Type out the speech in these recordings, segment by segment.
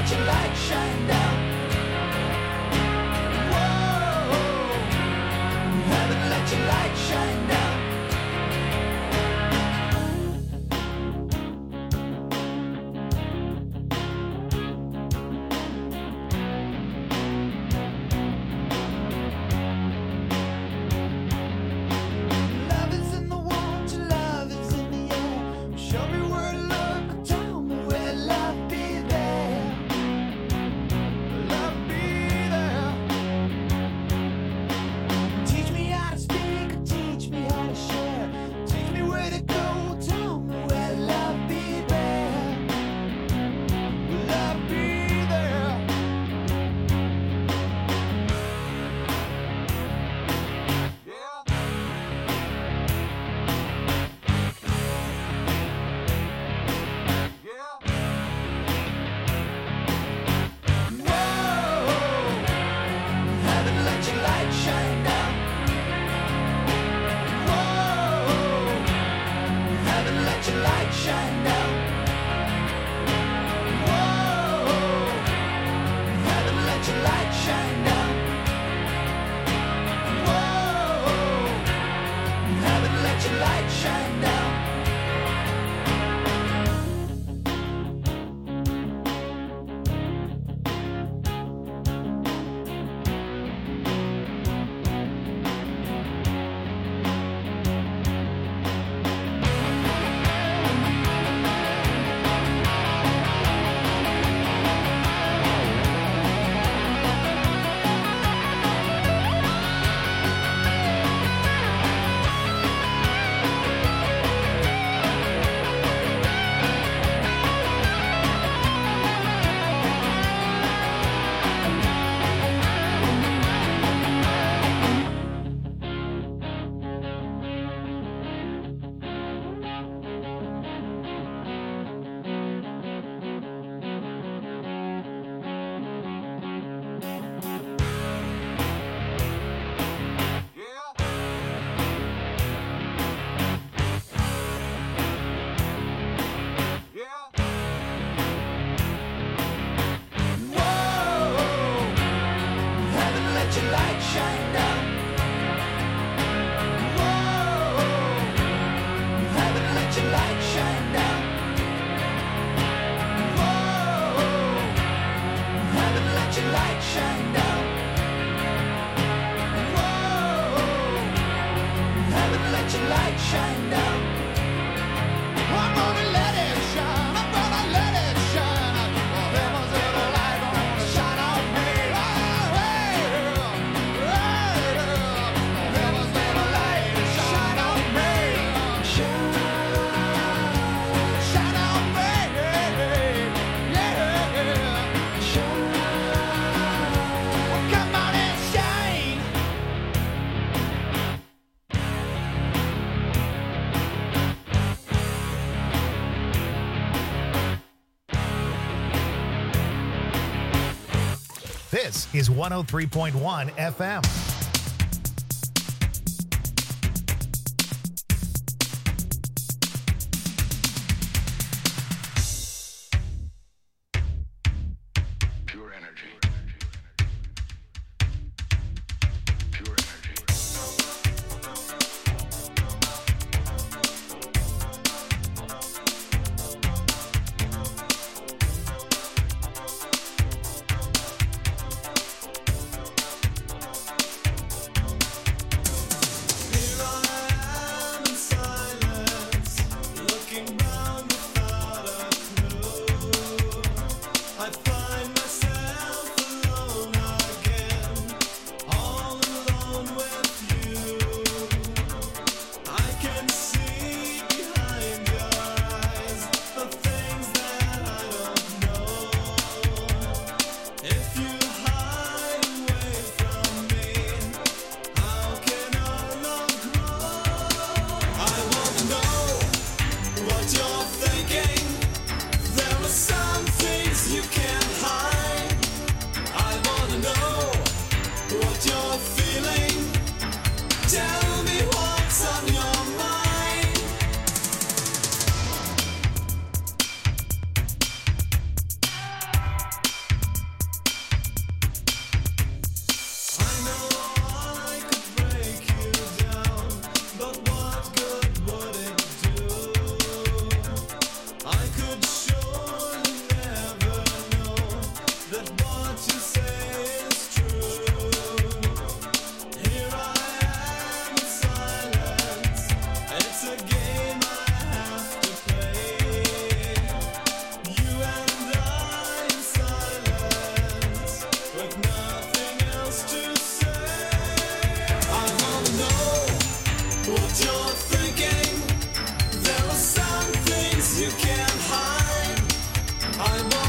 This is 103.1 FM.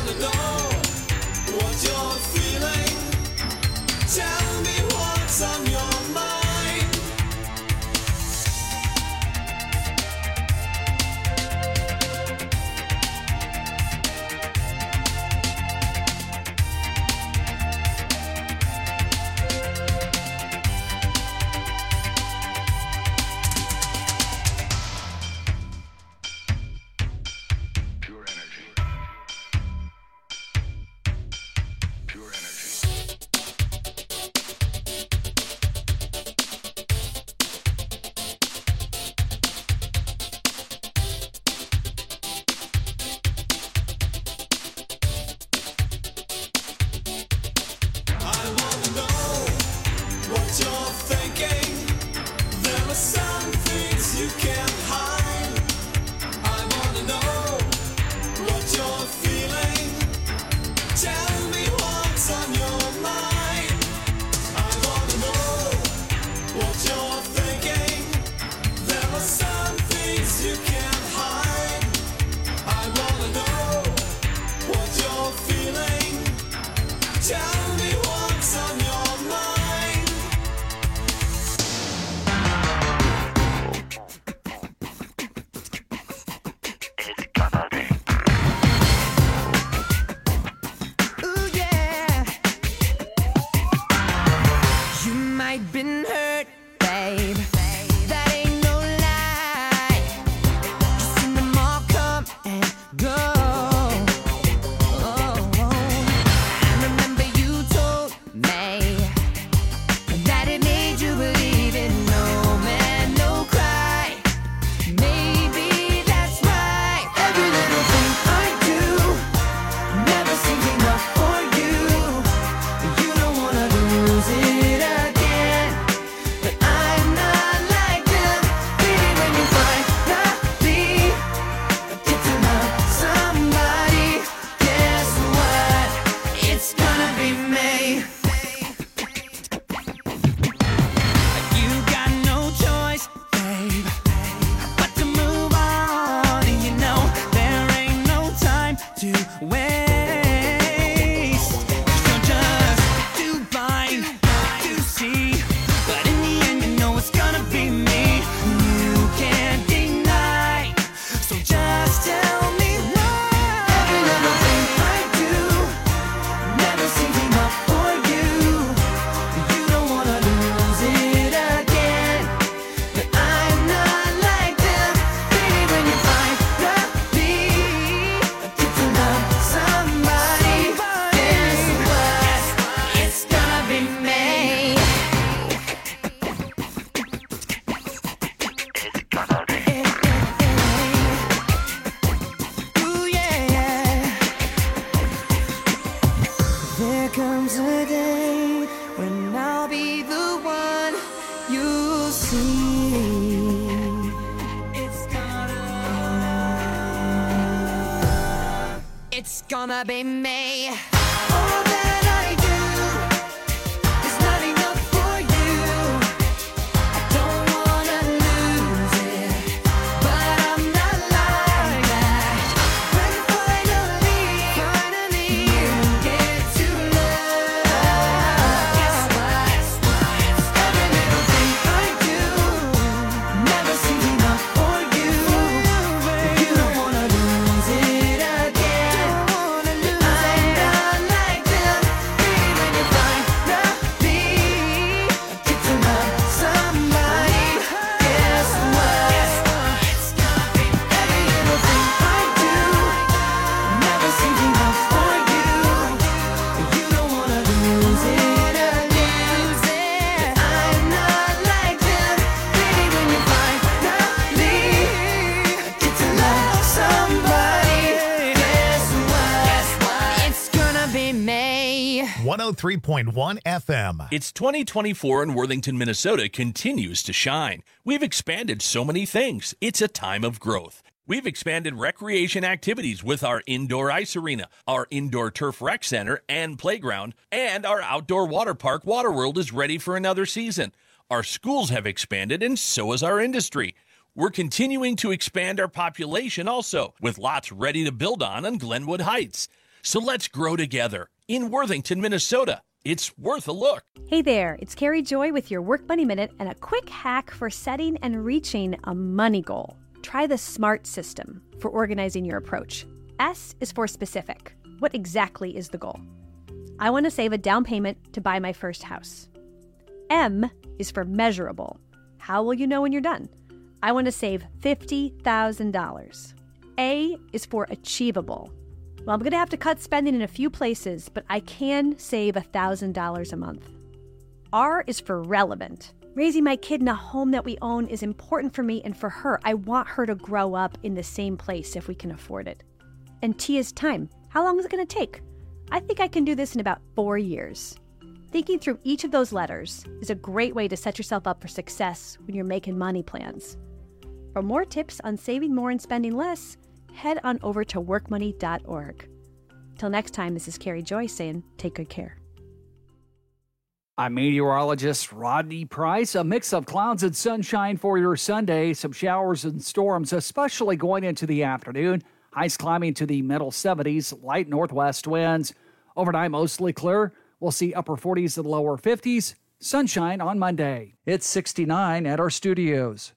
wanna know what you're feeling. Tell me what's on your mind. It's gonna be me. All that I do is not enough for you. I don't wanna lose it, but I'm not like that. When finally you get to love, guess what? Every little thing I do never seems enough for you. You don't wanna lose it again. May. 103.1 FM. It's 2024 and Worthington, Minnesota continues to shine. We've expanded so many things. It's a time of growth. We've expanded recreation activities with our indoor ice arena, our indoor turf rec center and playground, and our outdoor water park, Waterworld, is ready for another season. Our schools have expanded, and so has our industry. We're continuing to expand our population also, with lots ready to build on Glenwood Heights. So let's grow together in Worthington, Minnesota. It's worth a look. Hey there, it's Carrie Joy with your Work Money Minute and a quick hack for setting and reaching a money goal. Try the SMART system for organizing your approach. S is for specific. What exactly is the goal? I want to save a down payment to buy my first house. M is for measurable. How will you know when you're done? I want to save $50,000. A is for achievable. Well, I'm going to have to cut spending in a few places, but I can save $1,000 a month. R is for relevant. Raising my kid in a home that we own is important for me and for her. I want her to grow up in the same place if we can afford it. And T is time. How long is it going to take? I think I can do this in about 4 years. Thinking through each of those letters is a great way to set yourself up for success when you're making money plans. For more tips on saving more and spending less, head on over to workmoney.org. Till next time, this is Carrie Joy saying, take good care. I'm meteorologist Rodney Price. A mix of clouds and sunshine for your Sunday. Some showers and storms, especially going into the afternoon. Highs climbing to the middle 70s, light northwest winds. Overnight, mostly clear. We'll see upper 40s and lower 50s. Sunshine on Monday. It's 69 at our studios.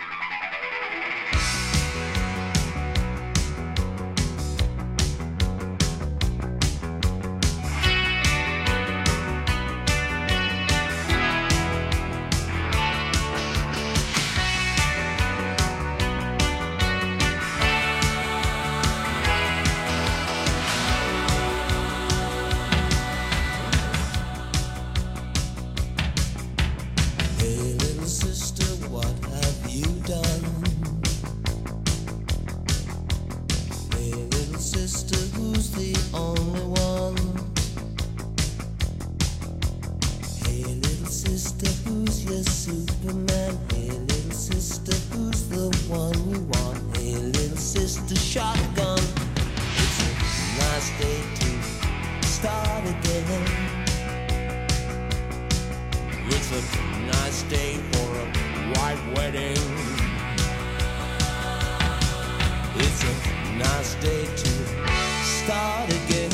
Hey little sister, what have you done? Hey little sister, who's the only one? Hey little sister, who's your Superman? Hey little sister, who's the one you want? Hey little sister, shotgun. It's a nice day to start again. It's a nice day for a white wedding. It's a nice day to start again.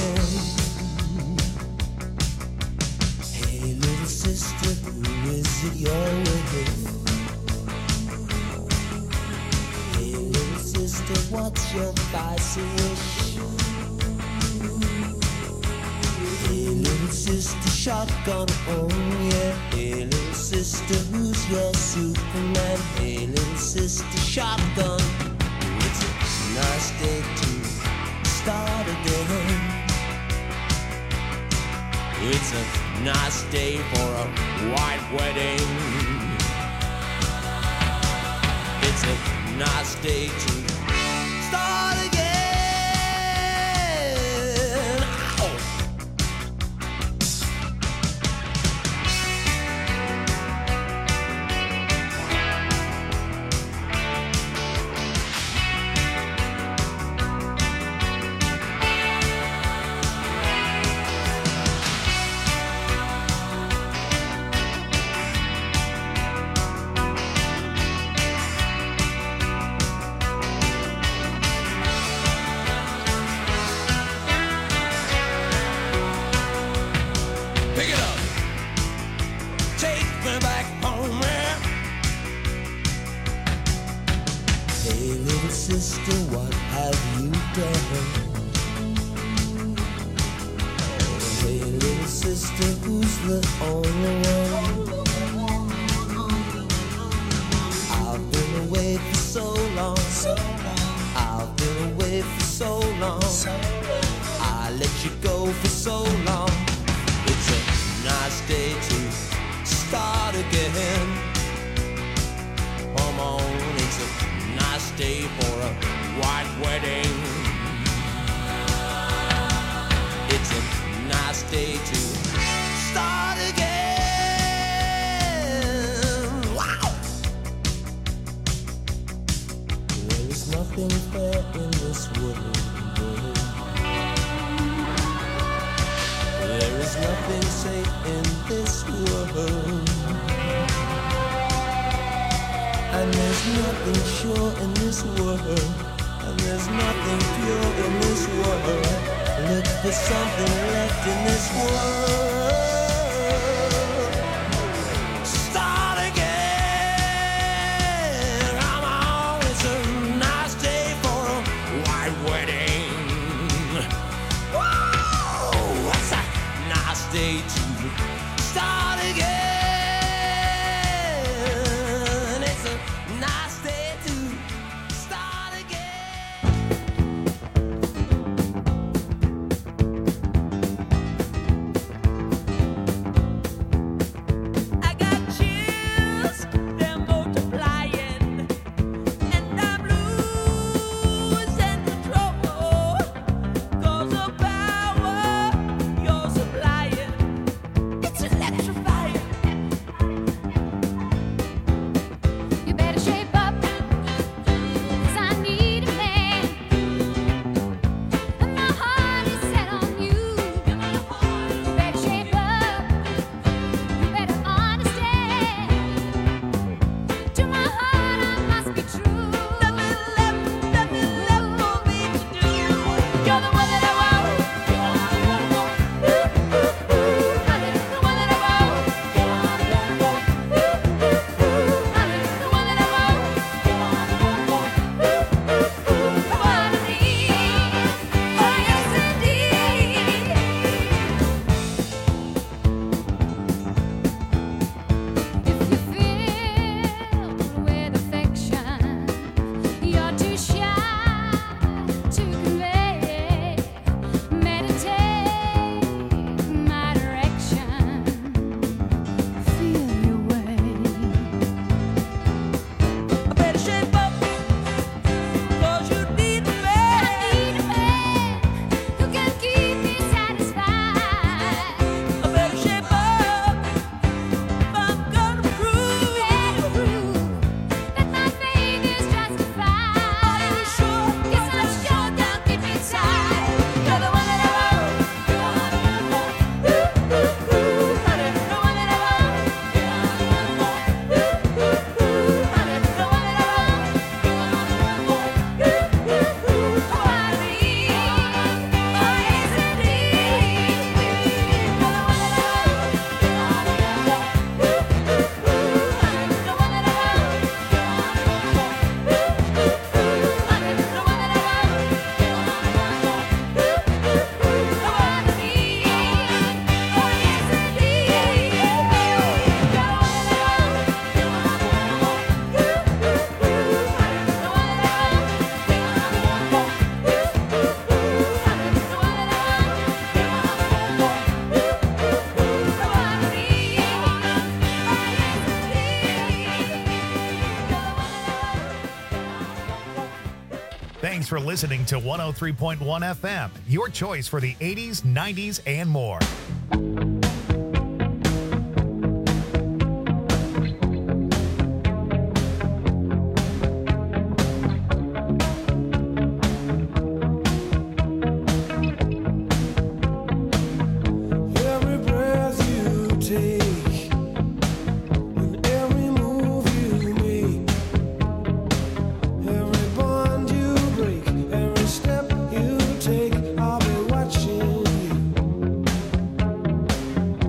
Hey little sister, who is it you're with? Hey little sister, what's your spicy wish? Hey little sister, shotgun, oh yeah. Hey little sister, who's your Superman? Hey little sister, shotgun. It's a nice day to start again. It's a nice day for a white wedding. It's a nice day to start again. Ow! Pick it up. Take me back home, yeah. Hey, little sister, what have you done? Hey, little sister, who's the only one? I've been away for so long. I've been away for so long. I let you go for so long. It's a nice day to start again. Come on, it's a nice day for a white wedding. It's a nice day to start again. Wow! There is nothing fair in this world. There is nothing safe in this world. And there's nothing sure in this world. And there's nothing pure in this world. Look for something left in this world. Start again. Come on, it's a nice day for a white wedding. Whoa, it's a nice day to start again. It's a nice day to start again. I got chills, they're multiplying, and I'm losing control. 'Cause the power you're supplying, it's electrifying. You better shape up, 'cause I need a man. And my heart is set on you. You better shape up, you better understand. To my heart I must be true. Nothing left for me to do. You're the one that I want. Honey, the one that I want. Honey, the one that I want. The one I need. Oh yes indeed. If you filled with affection, you're too shy to convey. Meditate my direction. Feel your way. I better shape up, 'cause you need a I man. need a man who can keep me satisfied. I better shape up if I'm gonna prove. Better prove that my faith is justified. Are you sure? Yes, I'm sure down deep inside. You're the one that I want. Honey, the one that I want. Honey, the one that I want. Oh, I need. Oh, yes, indeed. You're the one that I want. Honey, the one that I want. Honey, the one that I want. Oh, I need. Oh, yes, indeed. You're the one that I want. The one that I want. Thanks for listening to 103.1 FM, your choice for the 80s, 90s, and more. Every breath you take, and every move you make, every bond you break, every step you take, I'll be watching you.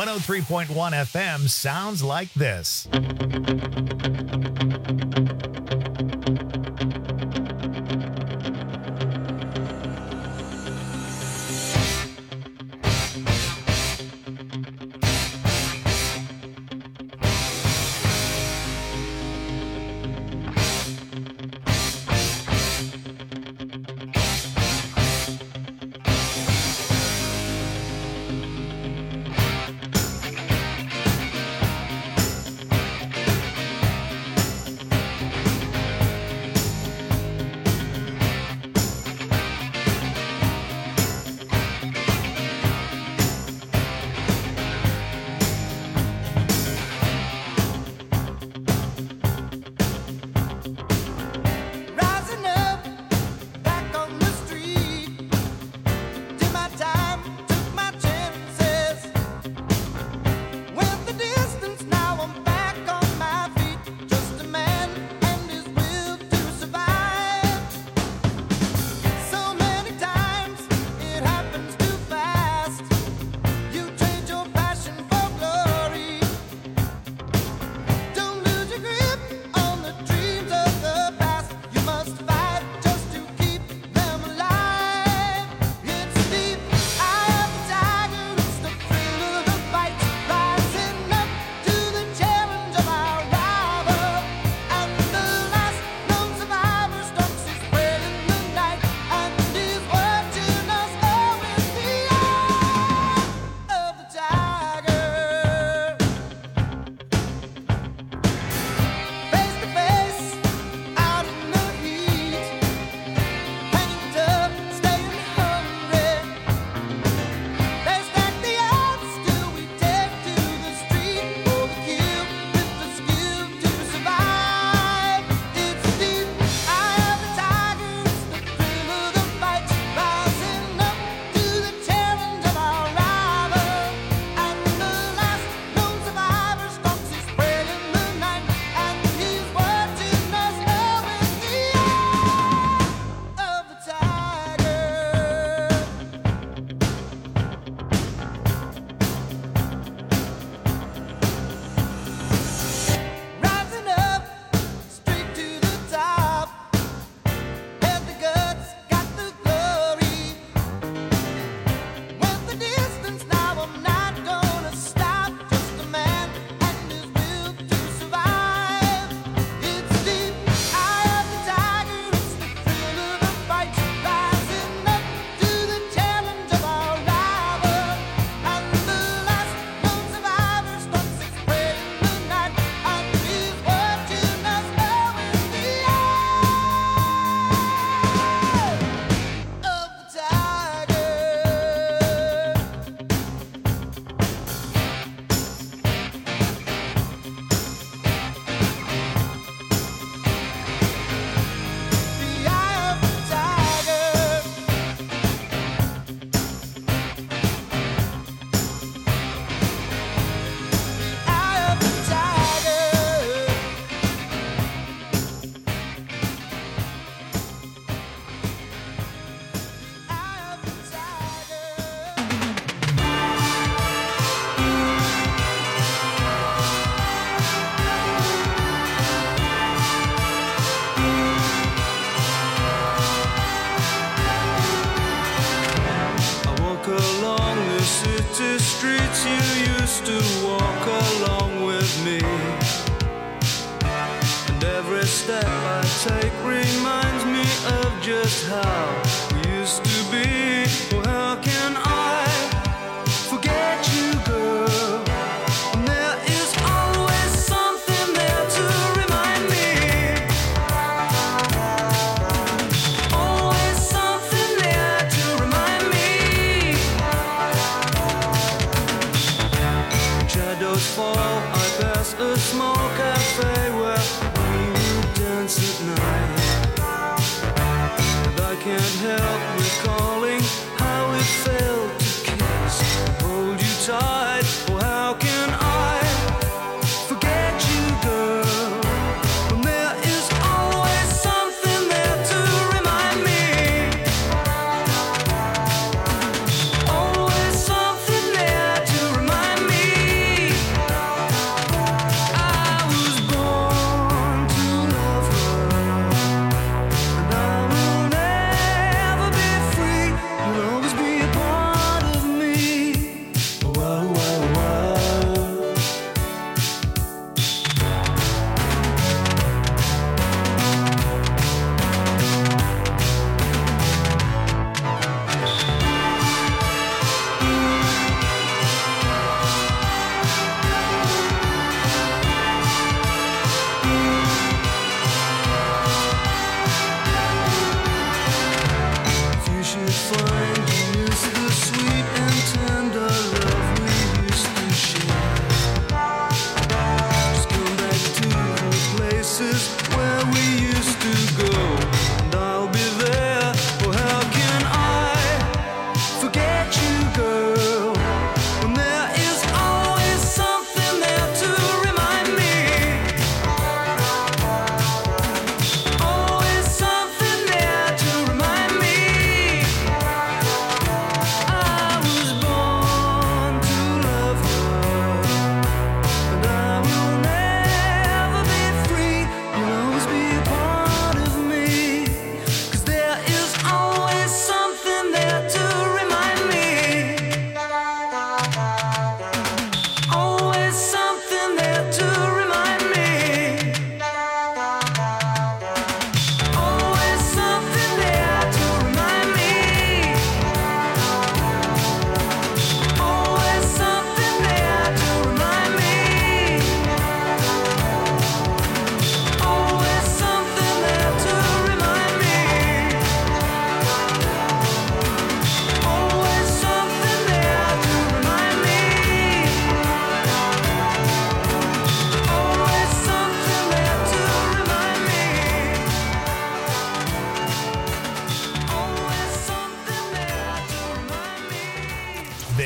103.1 FM sounds like this. Rising up, back on the street. Did my time, took my chances. Went the distance, now I'm back on my feet. Just a man and his will to survive. So many times it happens too fast. You trade your passion for glory. Don't lose your grip on the dreams of the past. You must fight just to keep them alive. It's deep eye of the tiger, it's the thrill of the fight. Rising up to the challenge of our rival. And the last known survivor stalks his prey in the night. And is watching us all with the eye of the tiger. Face to face, out in the heat, hanging tough, staying hungry. They stack the odds till we take to the street for the kill with the skill to survive. It's deep eye of the tiger, it's the thrill of the fight. Rising up to the challenge of our rival. And the last known survivor stalks his prey in the night. And he's watching us all with the eye of the tiger. Rising up, straight to the top. Had the guts, got the glory. Went the distance, now I'm not gonna stop. Just a man and his will to survive. It's deep eye of the tiger, it's the thrill of the fight. Rising up to the challenge of our rival. And the last known survivor stalks his prey in the night. And he's watching us all with the eye of the tiger. The eye of the tiger. Eye of the tiger. Eye of the tiger. I walk along the city streets you used to walk along with me. And every step I take reminds me of just how we used to be. Well, how can I forget you, girl? And there is always something there to remind me. Always something there to remind me. Shadows fall, I pass a small cafe where we would dance at night. And I can't help recalling how it felt to kiss, hold you tight. Oh, how can I forget you, girl? When there is always something there to remind me. Always something there to remind me.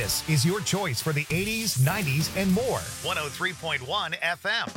This is your choice for the 80s, 90s, and more. 103.1 FM.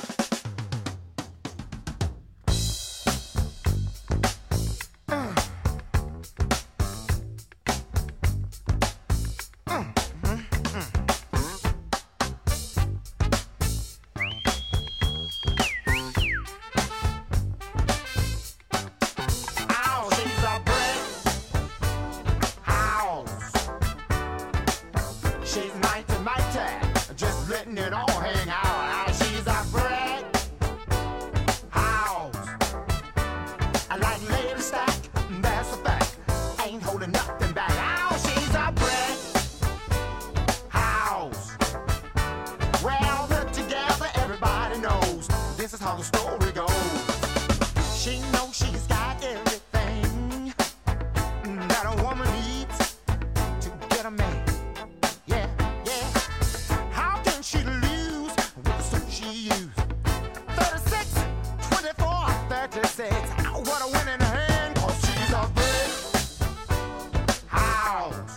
She's mighty, mighty, just letting it all hang out. She's a brick house. I like lady stack, that's a fact. Ain't holding nothing back. She's a brick house. Well put together, everybody knows this is how the story goes. She knows she's got everything that a woman needs to get a man. She lose with the suit she used. 36, 24, 36. What a winning hand, 'cause she's a brick house.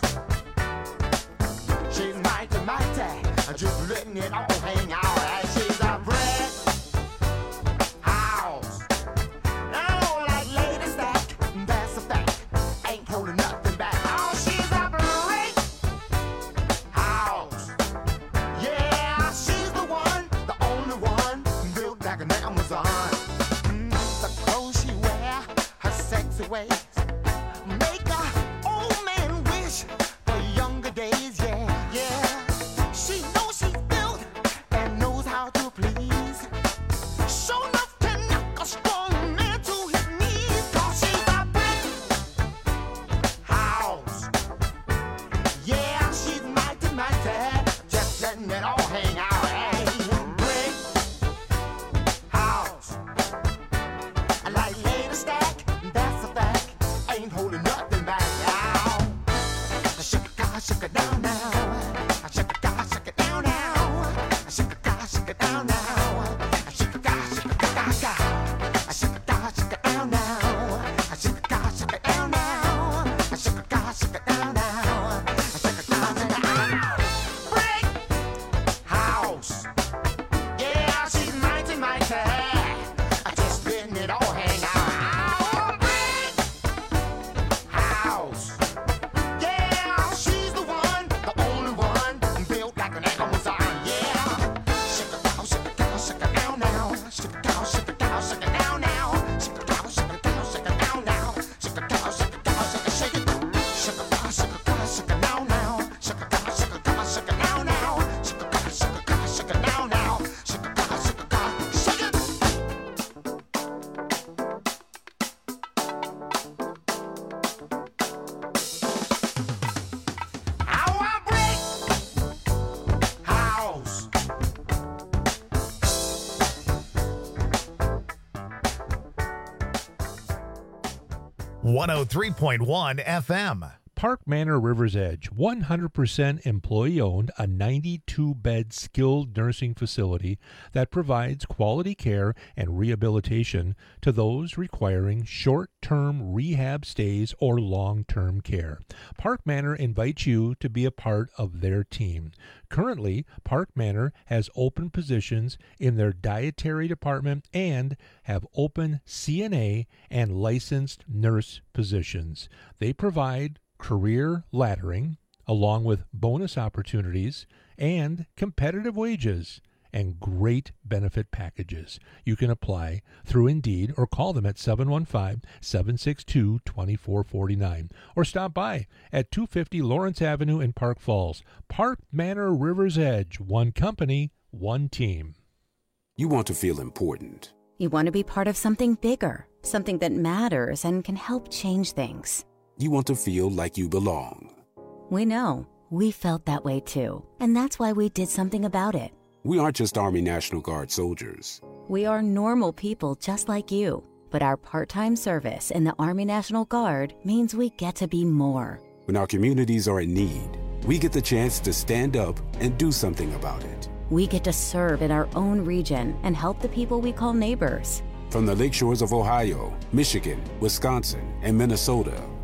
She's mighty, mighty, just letting it all hang out. She's a brick house. Oh, like lady stack, that's a fact. Ain't holding nothing back. Oh, she's a brick house. Yeah, she's the one, the only one, built like an Amazon. The clothes she wear, her sexy ways, make a old man wish for younger days. Yeah, yeah. She knows she's built and knows how to please. Sure enough can knock a strong man to his knees. 'Cause she's a brick house. Yeah, she's mighty, mighty, just letting it all hang out. Hey, brick house. I like lady stack, that's a fact. Ain't holding nothing back. Shake it down now. Shake it down now. Shake it down now. Shake it down now. Shake it down now. Shake it down now. Shake it down now. Shake it down now. Shake it down now. Brick house. Yeah, she's mighty, mighty. Just letting it all hang out. Brick house. Yeah, she's the one, the only one, built like an Amazon. Yeah. Shake it down, shake it down, shake it down now. Shake it down, shake it down, shake it down now. Shake it down, shake it down, shake it down now. Shake it down, shake it down, shake it, shake it. Shake it down, shake it down, shake it down now. Shake it down, shake it down, shake it down now. Shake it down, shake it down, shake it down now. Shake it down, shake it down, shake it. Our brick house. 103.1 FM. Park Manor River's Edge, 100% employee-owned, a 92-bed skilled nursing facility that provides quality care and rehabilitation to those requiring short-term rehab stays or long-term care. Park Manor invites you to be a part of their team. Currently, Park Manor has open positions in their dietary department and have open CNA and licensed nurse positions. They provide career laddering, along with bonus opportunities and competitive wages and great benefit packages. You can apply through Indeed or call them at 715-762-2449 or stop by at 250 Lawrence Avenue in Park Falls. Park Manor River's Edge, one company, one team. You want to feel important. You want to be part of something bigger, something that matters and can help change things. You want to feel like you belong. We know. We felt that way too. And that's why we did something about it. We aren't just Army National Guard soldiers. We are normal people just like you. But our part-time service in the Army National Guard means we get to be more. When our communities are in need, we get the chance to stand up and do something about it. We get to serve in our own region and help the people we call neighbors. From the lakeshores of Ohio, Michigan, Wisconsin, and Minnesota,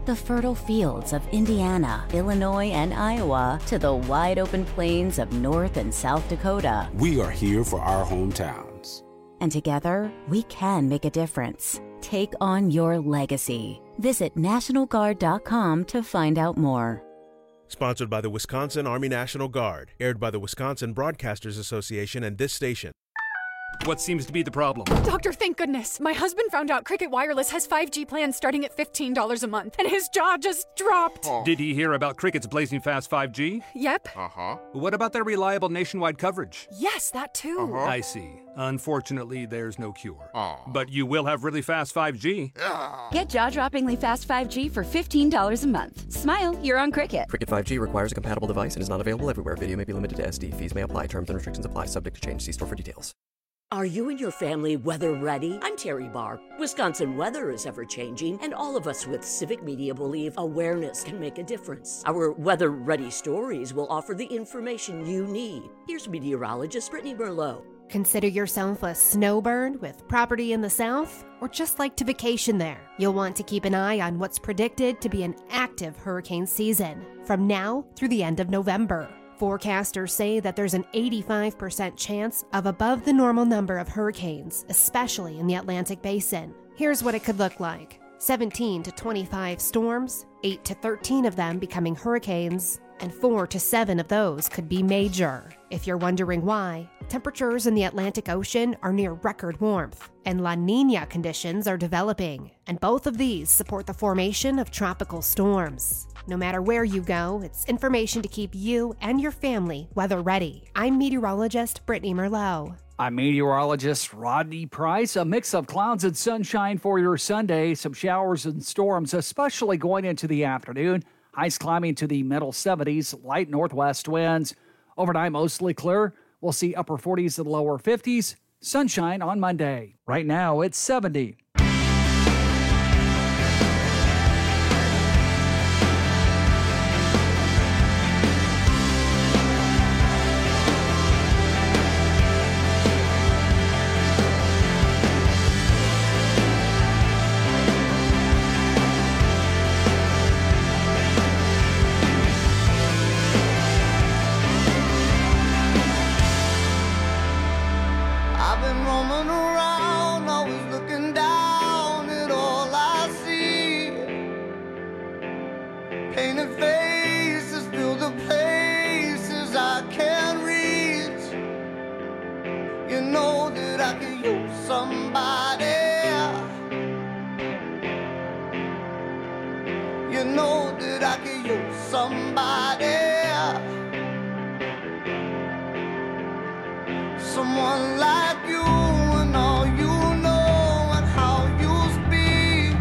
the fertile fields of Indiana, Illinois, and Iowa to the wide open plains of North and South Dakota. We are here for our hometowns. And together, we can make a difference. Take on your legacy. Visit NationalGuard.com to find out more. Sponsored by the Wisconsin Army National Guard. Aired by the Wisconsin Broadcasters Association and this station. What seems to be the problem? Doctor, thank goodness. My husband found out Cricket Wireless has 5G plans starting at $15 a month, and his jaw just dropped. Did he hear about Cricket's blazing fast 5G? Yep. What about their reliable nationwide coverage? Yes, that too. I see. Unfortunately, there's no cure. But you will have really fast 5G. Get jaw-droppingly fast 5G for $15 a month. Smile, you're on Cricket. Cricket 5G requires a compatible device and is not available everywhere. Video may be limited to SD. Fees may apply. Terms and restrictions apply. Subject to change. See store for details. Are you and your family weather ready? I'm Terry Barr. Wisconsin weather is ever changing, and all of us with Civic Media believe awareness can make a difference. Our weather ready stories will offer the information you need. Here's meteorologist Brittany Merlot. Consider yourself a snowbird with property in the south, or just like to vacation there. You'll want to keep an eye on what's predicted to be an active hurricane season from now through the end of November. Forecasters say that there's an 85% chance of above the normal number of hurricanes, especially in the Atlantic Basin. Here's what it could look like: 17 to 25 storms, 8 to 13 of them becoming hurricanes, and 4 to 7 of those could be major. If you're wondering why, temperatures in the Atlantic Ocean are near record warmth, and La Niña conditions are developing, and both of these support the formation of tropical storms. No matter where you go, it's information to keep you and your family weather ready. I'm meteorologist Brittany Merlot. I'm meteorologist Rodney Price. A mix of clouds and sunshine for your Sunday. Some showers and storms, especially going into the afternoon. Highs climbing to the middle 70s, light northwest winds. Overnight, mostly clear. We'll see upper 40s and lower 50s. Sunshine on Monday. Right now, it's 70. I've been roaming around, always looking down at all I see. Painted faces fill the places I can't reach. You know that I could use somebody. You know that I could use somebody. Someone like you and all you know and how you speak.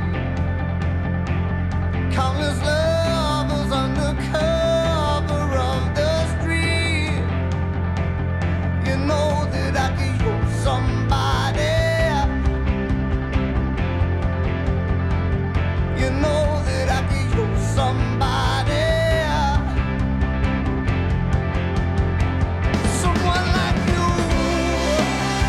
Countless lovers under cover of the street. You know that I could use somebody. You know that I could use somebody. Someone like you.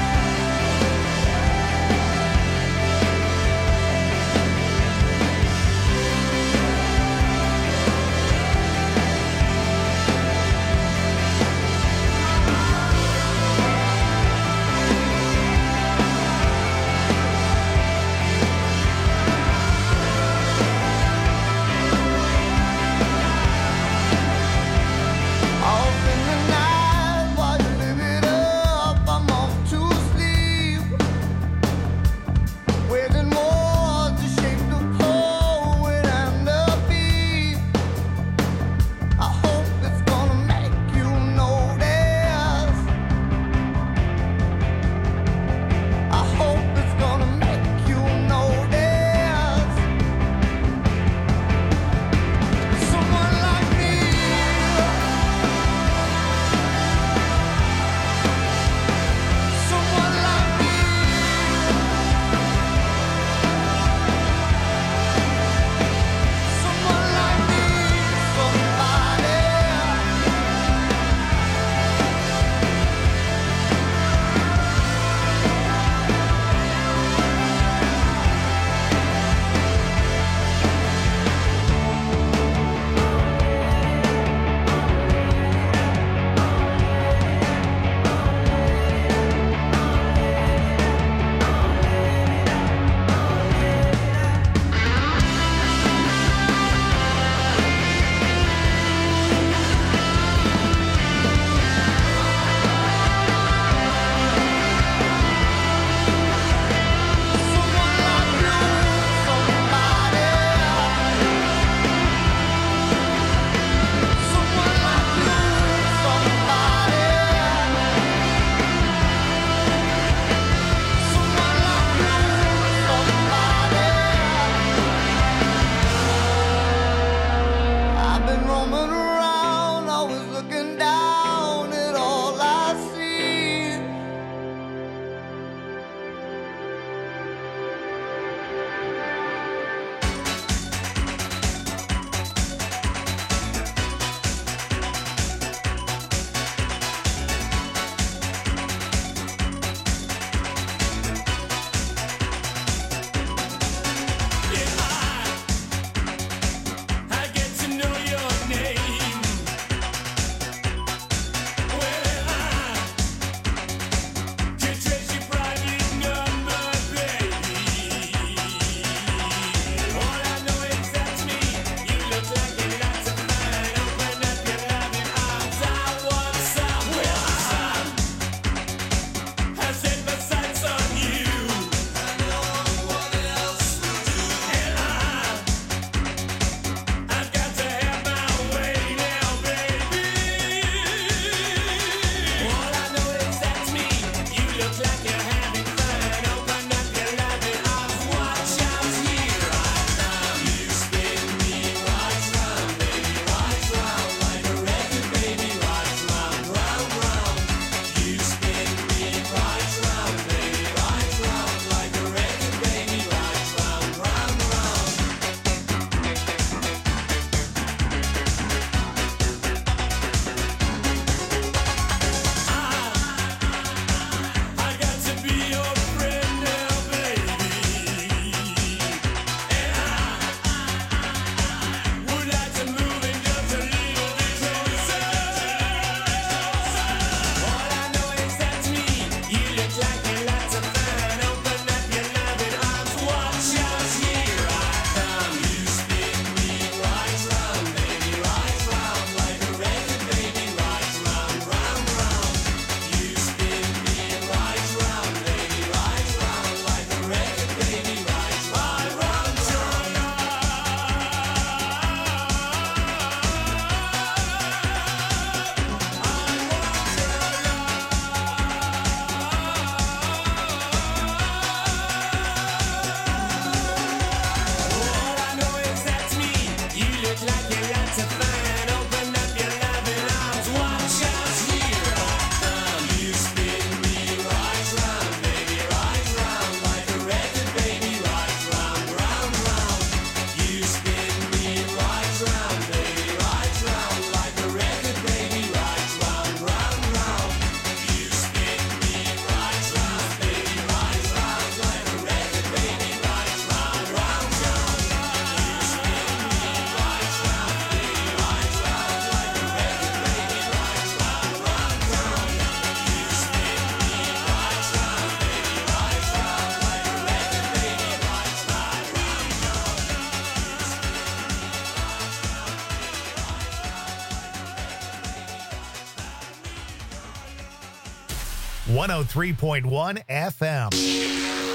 103.1 FM.